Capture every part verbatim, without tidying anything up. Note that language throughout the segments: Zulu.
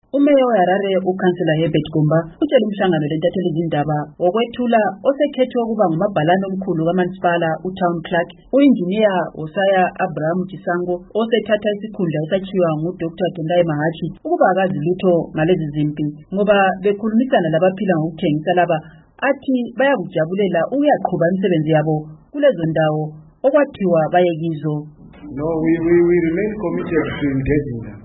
Umeya weHarare uKhansela Herbert Gumba utshela umhlangano lentatheli izindaba okwethula osekhethwe ukuba ngumabhalane omkhulu kaMansipala uTown Clerk uInjiniya Osaya Abraham Chisango osethatha isikhundla esakhiwa nguDr Tendai Mahachi ukuba akazi lutho ngalezi zimpi ngoba bekhulumisana labaphila ngokuthengisa laba athi bayakujabulela ukuyaqhuba imisebenzi yabo kulezo ndawo okwathiwa bayekizo. No, we, we, we remain committed to engaging them.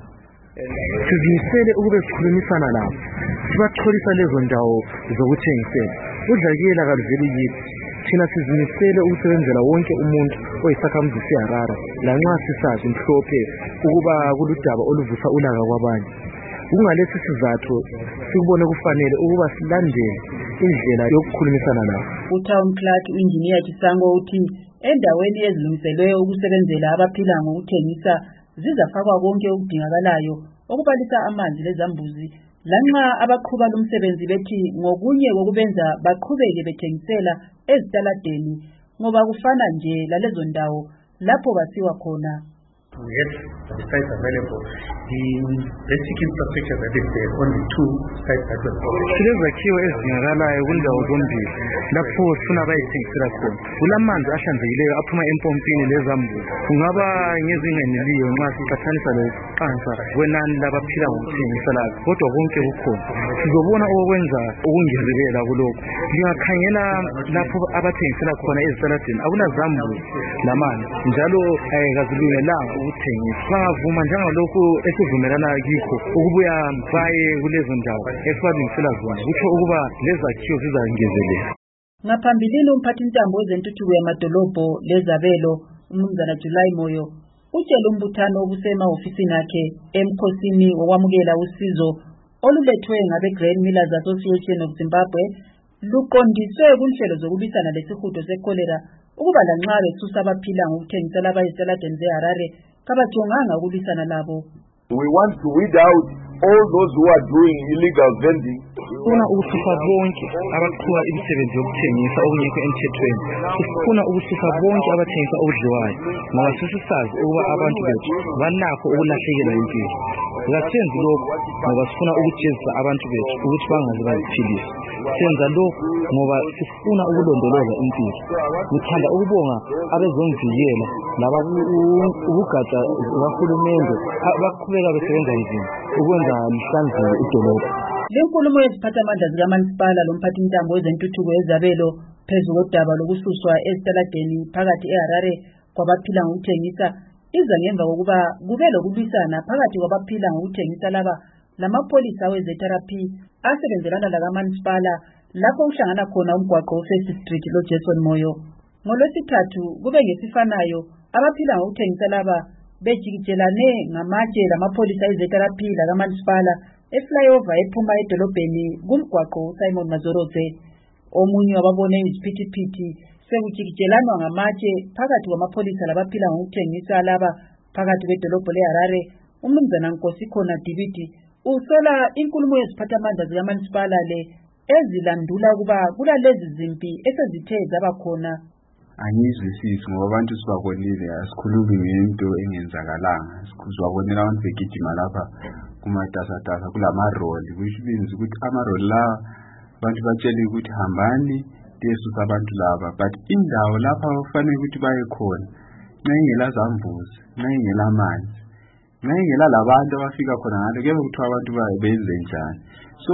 Sizimisele ukube sikhulumisana nabo sibatholisa lezo ndawo zokuthengisela udlakela kaluveli yithi thina sizimisele ukusebenzela wonke umuntu oyisakhamuzi seHarare lanxa sisazi mhlophe ukuba kuludaba oluvusa ulaka kwabanye. Kungalesi sizathu sikubone kufanele ukuba silandele indlela yokukhulumisana nabo. uTown Clerk uInjiniya Chisango uthi endaweni ezilungiselwe ukusebenzela abaphila ngokuthengisa zizafakwa konke okudingakalayo okubalisa amanzi lezambuzi lanxa abaqhuba lomsebenzi bethi ngokunye kokubenza baqhubeke bethengisela ezitaladeni ngoba kufana nje lalezo ndawo lapho basiwa khona. We have the sites available. The basic infrastructure that is there, only two sites that were built. Silezakhiwo ezidingakalayo kundawo zombili lapho sifuna bayithengisela khona. Kulamanzi ahlanzekileyo aphuma empompini lezambuzi. Kungaba ngezingeneliyo nxa siqhathanisa lokuqansa kwenani labaphila ngokuthengisa lapha. Kodwa konke kukhona. Sizobona okwenza ukungezelela kulokho. Lingakhangela lapho abathengisela khona ezitaladeni akulazambuzi lamanzi. Njalo ayikazilungelanga ukuthengisa. Bangavuma njengalokhu esivumelana kikho ukubuya baye kulezo ndawo esibalungisela zona kutsho ukuba lezakhiwo zizangezelela. Ngaphambilini umphathintambo wezentuthuko yamadolobho lezabelo uMnumzana July Moyo utshela umbuthano obusemahofisini akhe emkhosini wokwamukela usizo olulethwe ngabe Grain Millers Association of Zimbabwe luqondiswe kunhlelo zokulwisana lesihudo sekolera ukuba lanxa besusa abaphila ngokuthengisa labayisitaladeni zeHarare kabajonganga ukulwisana labo. We want to weed out all those who are doing illegal vending. Sifuna ukususa bonke abaqhuba imisebenzi yokuthengisa okungekho emthethweni. Sifuna ukususa bonke abathengisa okudliwayo ngoba sisisazi ukuba abantu bethu banakho ukulahlekelwa impilo. Ngasenzi lokho ngoba sifuna ukujezisa abantu bethu ukuthi bangaze baziphilise. Senza lokho ngoba sifuna ukulondoloza impilo. Ngithanda ukubonga abezomvikela laba ukugatsha kahulumende abaqhubeka besebenza nzima ukwenza lihlanzeke idolobha. Le nkulumo yeziphathamandla zikaMansipala lomphathintambo wezentuthuko yezabelo phezu kodaba lokususwa ezitaladeni phakathi eHarare kwabaphila ngokuthengisa iza ngemva kokuba kube lokulwisana phakathi kwabaphila ngokuthengisa laba lamapholisa wezetherapy asebenzelana lakaMansipala lapho uhlangana khona umgwaqo weFirst Street loJason Moyo. Ngolwesithathu kube ngesifanayo abaphila ngokuthengisa laba bejikijelane ngamatshe lamapholisa ezetherapy lakaMansipala eflyover ephuma edolobheni kumgwaqo Simon Mazorodze. Omunye wababone iziphithiphithi sekujikijelanwa ngamatshe phakathi kwamapholisa labaphila ngokuthengisa laba phakathi kwedolobho leHarare. Umnumzana Nkosikhona Dibidi usola inkulumo yeziphathamandla zikaMansipala le ezilandula kuba kulalezi zimpi esezithe zaba khona. Angizwisisi ngoba abantu sibabonile asikhulumi ngento engenzakalanga sikuzwabonela abantu begijima lapha kumatasatasa kulamaroli which means ukuthi amaroli la abantu batshela ukuthi hambani tesusa abantu laba but indawo lapha kufanele ukuthi baye khona ngengela zambuzi ngengela amanzi ngengela labantu abafika khona ngalo kube kuthiwa abantu baye benze njani. So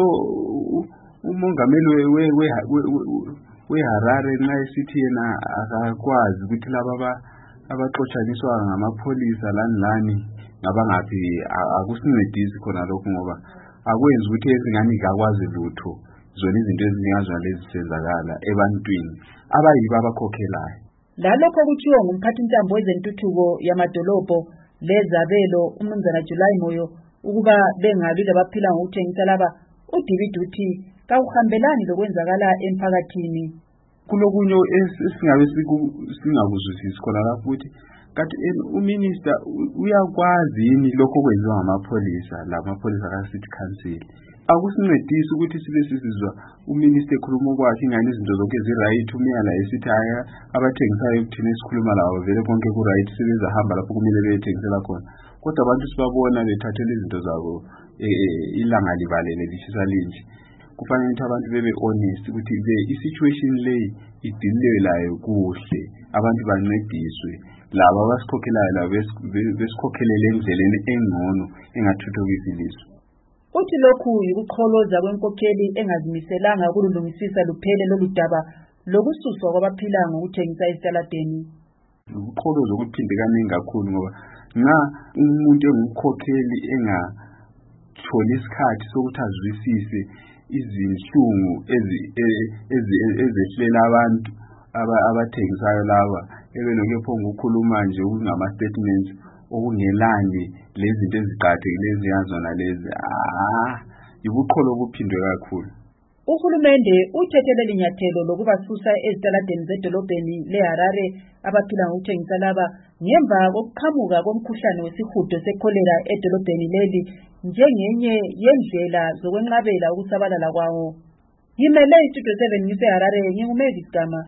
umongameli we we weHarare nxa esithi yena akakwazi ukuthi laba abaxotshaniswa ngamapholisa lani lani ngabangaphi akusincedisi khona lokho ngoba akwenzi ukuthi ezingani ngakwazi lutho zona izinto ezinyazwa lezi senzakala ebantwini abayiba abakhokhelayo. Lalokho kuthiwa ngumphathintambo wezentuthuko yamadolobho lezabelo uMnumzana July Moyo ukuba bengabi labaphila ngokuthengisa laba uDividi uthi kawuhambelani lokwenzakala emphakathini. Kulokunye esingabe singakuzwisisi khona lapho ukuthi kanti uminister uyakwazi yini lokho kwenziwa ngamapholisa lamapholisa kaCity Council. Akusincedisi ukuthi sibe sizizwa uminister ekhuluma kwakhe ingane izinto zonke eziright umyala esithi haya abathengisayo ukuthina esikhuluma lawo vele konke ku right sebeza hamba lapho kumele bethengisela khona kodwa abantu sibabona bethathela izinto zabo ilanga libalele lishisa linje kufanele ukuthi abantu bebe honest ukuthi le i-situation le idilelayo kuhle abantu bancediswe laba abasikhokhelayo laba besikhokhelele endleleni engcono engathuthukisa ilizwe. Uthi lokhu yikuqholoza kwenkokheli engazimiselanga ukulungisisa luphele lolu daba lokususwa kwabaphila ngokuthengisa esitaladeni. Ukuqholoza okuphinde kaningi kakhulu ngoba nga umuntu engumkhokheli engatholi isikhathi sokuthi azwisise izinhlungu ezehlela abantu abathengisayo laba ebelokhu ephonga ukukhuluma nje okungama statements okungelani lezi zinto eziqhathekile eziyazona lezi ah yubuqholo obuphindwe kakhulu. Uhulumende uthethe linyathelo lokubasusa ezitaladeni zedolobheni leHarare abaphila ngokuthengisa laba ngemva kokuqhamuka komkhuhlane wesihudo sekholera edolobheni leli njengenye yendlela zokwenqabela ukusabalala kwawo. Yimele iStudio seven News eHarare ngingumezi Gama.